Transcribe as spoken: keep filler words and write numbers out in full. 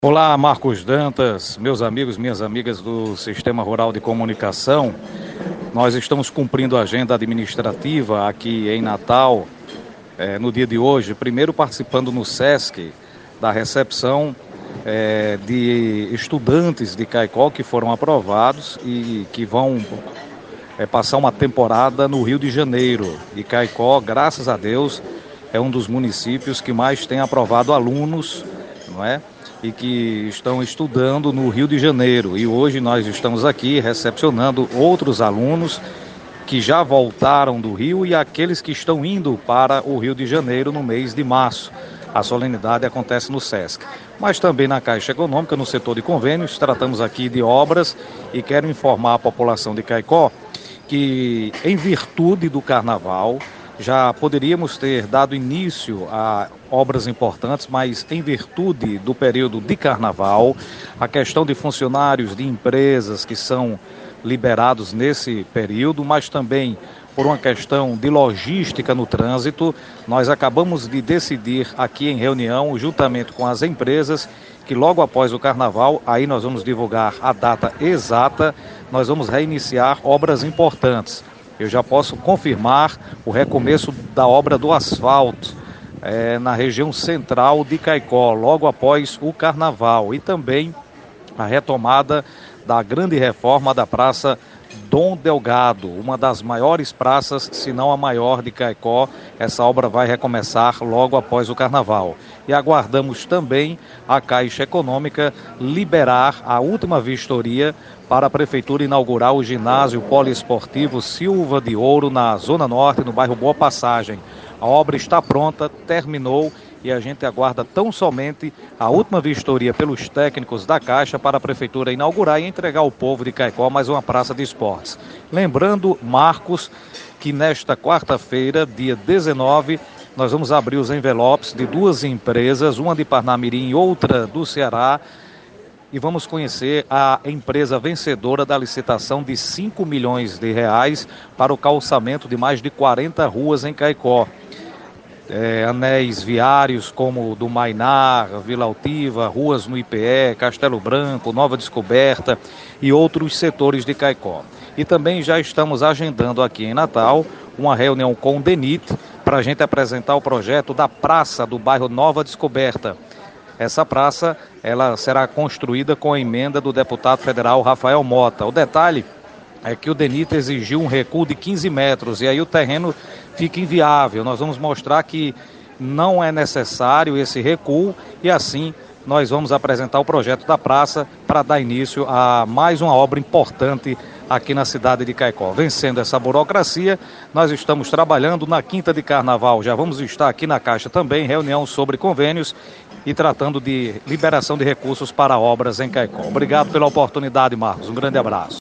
Olá, Marcos Dantas, meus amigos, minhas amigas do Sistema Rural de Comunicação. Nós estamos cumprindo a agenda administrativa aqui em Natal, é, no dia de hoje, primeiro participando no SESC da recepção é, de estudantes de Caicó que foram aprovados e que vão é, passar uma temporada no Rio de Janeiro. E Caicó, graças a Deus, é um dos municípios que mais tem aprovado alunos, não é? E que estão estudando no Rio de Janeiro. E hoje nós estamos aqui recepcionando outros alunos que já voltaram do Rio e aqueles que estão indo para o Rio de Janeiro no mês de março. A solenidade acontece no SESC. Mas também na Caixa Econômica, no setor de convênios, tratamos aqui de obras e quero informar a população de Caicó que, em virtude do Carnaval, já poderíamos ter dado início a obras importantes, mas em virtude do período de Carnaval, a questão de funcionários de empresas que são liberados nesse período, mas também por uma questão de logística no trânsito, nós acabamos de decidir aqui em reunião, juntamente com as empresas, que logo após o Carnaval, aí nós vamos divulgar a data exata, nós vamos reiniciar obras importantes. Eu já posso confirmar o recomeço da obra do asfalto é, na região central de Caicó, logo após o Carnaval. E também a retomada da grande reforma da Praça Dom Delgado, uma das maiores praças, se não a maior de Caicó. Essa obra vai recomeçar logo após o Carnaval. E aguardamos também a Caixa Econômica liberar a última vistoria para a Prefeitura inaugurar o ginásio poliesportivo Silva de Ouro na Zona Norte, no bairro Boa Passagem. A obra está pronta, terminou e a gente aguarda tão somente a última vistoria pelos técnicos da Caixa para a Prefeitura inaugurar e entregar ao povo de Caicó mais uma praça de esportes. Lembrando, Marcos, que nesta quarta-feira, dia dezenove, nós vamos abrir os envelopes de duas empresas, uma de Parnamirim e outra do Ceará, e vamos conhecer a empresa vencedora da licitação de cinco milhões de reais para o calçamento de mais de quarenta ruas em Caicó. É, anéis viários como o do Mainar, Vila Altiva, ruas no I P E, Castelo Branco, Nova Descoberta e outros setores de Caicó. E também já estamos agendando aqui em Natal uma reunião com o DENIT para a gente apresentar o projeto da praça do bairro Nova Descoberta. Essa praça ela será construída com a emenda do deputado federal Rafael Mota. O detalhe é que o DENIT exigiu um recuo de quinze metros e aí o terreno fica inviável. Nós vamos mostrar que não é necessário esse recuo e assim nós vamos apresentar o projeto da praça para dar início a mais uma obra importante aqui na cidade de Caicó. Vencendo essa burocracia, nós estamos trabalhando na quinta de Carnaval. Já vamos estar aqui na Caixa também, reunião sobre convênios e tratando de liberação de recursos para obras em Caicó. Obrigado pela oportunidade, Marcos. Um grande abraço.